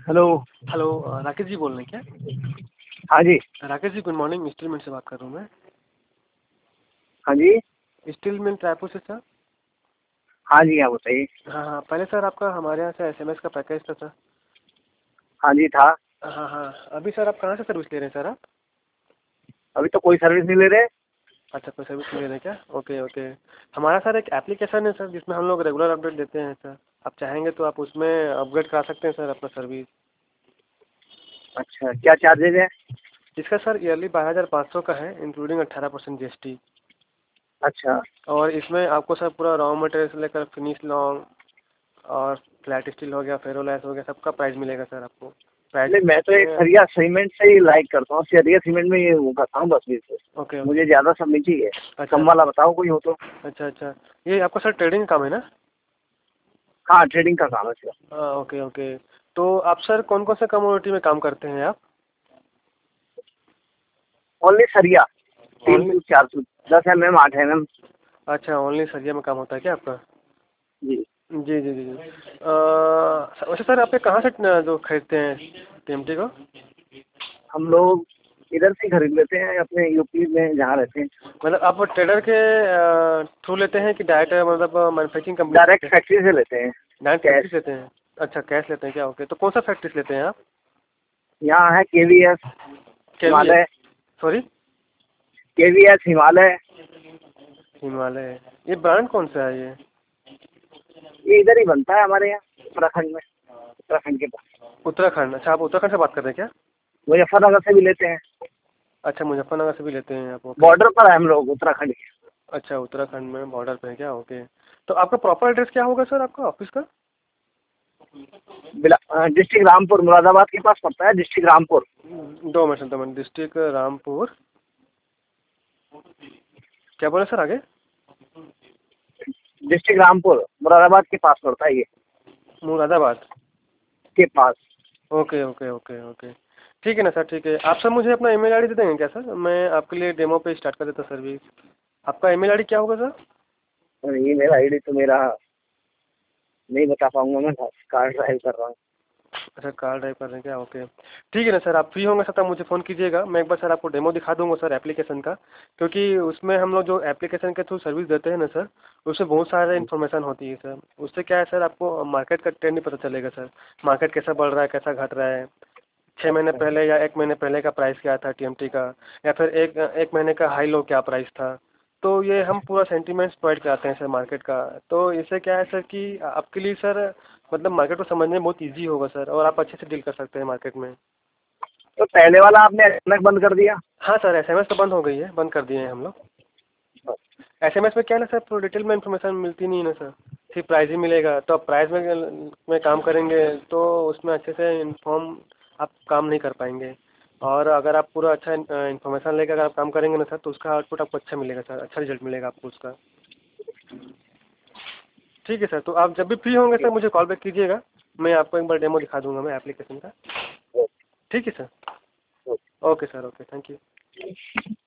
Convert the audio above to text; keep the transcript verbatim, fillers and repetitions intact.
Hello. Hello uh, Rakesh ji बोल रहे हैं क्या? हाँ जी। Rakesh ji good morning, steel mill से बात कर रहा हूँ मैं। हाँ जी। स्टील मिल रायपुर से सर। हाँ जी, हाँ बताइए। हाँ हाँ, पहले सर आपका हमारे यहाँ से एसएमएस का पैकेज था सर। हाँ जी था। हाँ हाँ, अभी सर आप कहाँ से सर्विस ले रहे हैं सर आप? अभी तो कोई सर्विस नहीं ले रहे। अच्छा, कोई सर्विस नहीं ले रहे हैं क्या? Okay okay. हमारा सर एक एप्लीकेशन है सर जिसमें हम लोग रेगुलर अपडेट देते हैं सर। आप चाहेंगे तो आप उसमें अपग्रेड करा सकते हैं सर अपना सर्विस। अच्छा, क्या चार्जेज है? इसका सर ईयरली बारह हज़ार पाँच सौ का है, इंक्लूडिंग अट्ठारह परसेंट जी एस टी। अच्छा। और इसमें आपको सर पूरा रॉ मटेरियल से लेकर फिनिश लॉन्ग और फ्लैट स्टील हो गया, फेरोलाइज हो गया, सबका प्राइस मिलेगा सर आपको। प्राइस नहीं, मैं तो एक सरिया सीमेंट से ही लाइक करता हूँ, सरिया सीमेंट में ये वो करता हूँ बस भी से। ओके मुझे ओके। ज़्यादा सब नहीं चाहिए। अच्छा कम वाला बताओ कोई हो तो। अच्छा अच्छा, ये आपका सर ट्रेडिंग काम है ना? हाँ, ट्रेडिंग का काम है सर। हाँ ओके ओके। तो आप सर कौन कौन से कमोडिटी में काम करते हैं आप? ओनली सरिया। तीन ओनली। फुट चार फुट दस एम एम आठ एम एम। अच्छा, ओनली सरिया में काम होता है क्या आपका? जी। जी जी जी जी। अ, वैसे सर आप ये कहाँ से अ, जो खरीदते हैं टीएमटी को? हम लोग इधर से खरीद लेते हैं अपने यूपी में जहाँ रहते हैं। मतलब आप ट्रेडर के थ्रू लेते हैं कि डायरेक्ट मतलब मैन्युफैक्चरिंग कंपनी से लेते डायरेक्ट हैं? फैक्ट्री से लेते हैं। Direct factory cash. से लेते हैं? अच्छा, कैश लेते हैं क्या? ओके, तो कौन सा फैक्ट्री से लेते हैं आप? यहाँ है K V S K V S. Himalaya. Sorry? K V S Himalaya. Himalaya. ये ब्रांड कौन सा है ये? ये इधर ही बनता है हमारे यहाँ उत्तराखंड में। उत्तराखंड के पास। उत्तराखंड। अच्छा, आप उत्तराखंड से बात कर रहे हैं क्या? मुजफ्फरनगर से भी लेते हैं। अच्छा, मुजफ्फरनगर से भी लेते हैं आप? ओके। बॉर्डर पर है हम लोग उत्तराखंड के। अच्छा, उत्तराखंड में बॉर्डर पे है क्या? ओके। तो आपका प्रॉपर एड्रेस क्या होगा सर आपका ऑफिस का? डिस्ट्रिक्ट रामपुर मुरादाबाद के पास पड़ता है, डिस्ट्रिक्ट रामपुर। दो मिनट दो मिनट डिस्ट्रिक्ट रामपुर। क्या बोले सर आगे? डिस्ट्रिक्ट रामपुर मुरादाबाद के पास पड़ता है ये। मुरादाबाद के पास। Okay okay okay okay. ठीक है ना सर, ठीक है। आप सर मुझे अपना ईमेल आईडी दे देंगे क्या सर? मैं आपके लिए डेमो पे स्टार्ट कर देता सर्विस। आपका ईमेल आईडी क्या होगा सर? ये मेरा आईडी तो मेरा नहीं बता पाऊंगा, मैं कार ड्राइव कर रहा हूँ। अच्छा, कार ड्राइव कर रहे हैं क्या? ओके। ठीक है ना सर, आप फ्री होंगे सर तब मुझे फ़ोन कीजिएगा। मैं एक बार सर आपको डेमो दिखा दूंगा सर एप्लीकेशन का। क्योंकि उसमें हम लोग जो एप्लीकेशन के थ्रू सर्विस देते हैं ना सर, उसमें बहुत सारे इन्फॉर्मेशन होती है सर। उससे क्या है सर, आपको मार्केट का ट्रेंड नहीं पता चलेगा सर। मार्केट कैसा बढ़ रहा है, कैसा घट रहा है। छः महीने अच्छा। पहले या एक महीने पहले का प्राइस क्या था टीएमटी का, या फिर एक एक महीने का हाई लो क्या प्राइस था। तो ये हम पूरा सेंटीमेंट्स प्रोवाइड कराते हैं सर मार्केट का। तो इससे क्या है सर कि आपके लिए सर मतलब मार्केट को समझने में बहुत इजी होगा सर, और आप अच्छे से डील कर सकते हैं मार्केट में। तो पहले वाला आपने अचानक बंद कर दिया? हाँ सर, एसएमएस तो बंद हो गई है, बंद कर दिए हैं हम लोग। एसएमएस में क्या है ना सर, पूरा डिटेल में इन्फॉर्मेशन मिलती नहीं है ना सर। सिर्फ प्राइस ही मिलेगा। तो आप प्राइस में में काम करेंगे तो उसमें अच्छे से इन्फॉर्म आप काम नहीं कर पाएंगे। और अगर आप पूरा अच्छा इन्फॉर्मेशन लेकर अगर आप काम करेंगे ना सर, तो उसका आउटपुट आपको अच्छा मिलेगा सर, अच्छा रिजल्ट मिलेगा आपको उसका। ठीक है सर, तो आप जब भी फ्री होंगे सर मुझे कॉल बैक कीजिएगा। मैं आपको एक बार डेमो दिखा दूंगा मैं एप्लीकेशन का। ठीक है sir. Okay sir, okay, thank you.